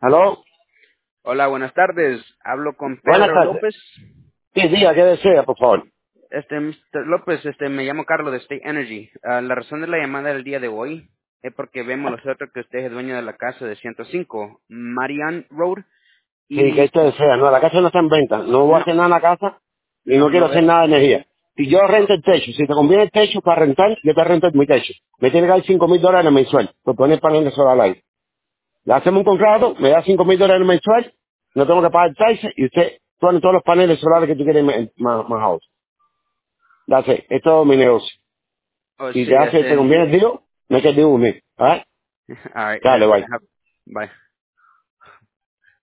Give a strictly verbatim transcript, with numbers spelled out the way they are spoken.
¿Aló? Hola, buenas tardes. Hablo con Buenas Pedro tardes. López. Sí, diga, ¿qué desea, por favor? Este, mister López, este, me llamo Carlos de State Energy. Ah, la razón de la llamada del día de hoy es porque vemos nosotros que usted es dueño de la casa de ciento cinco Marianne Road Sí, y ¿qué te desea? No, la casa no está en venta. No voy a no, hacer nada en la casa y no no, quiero no hacer ve. nada de energía. Si yo Oh, rento el techo, si te conviene el techo para rentar, yo te rento mi techo. Me tiene que dar cinco mil dólares mensual por poner paneles solares ahí. Le hacemos un contrato, me da cinco mil dólares mensual, no tengo que pagar taxes y usted pone todos los paneles solares que tú quieres en- más, más ahora. Dase, es todo mi negocio. oh, Si sí, te hace, te este, conviene el deal, me quedo un mes. ¿Ah? all right, Dale, and bye. have- bye.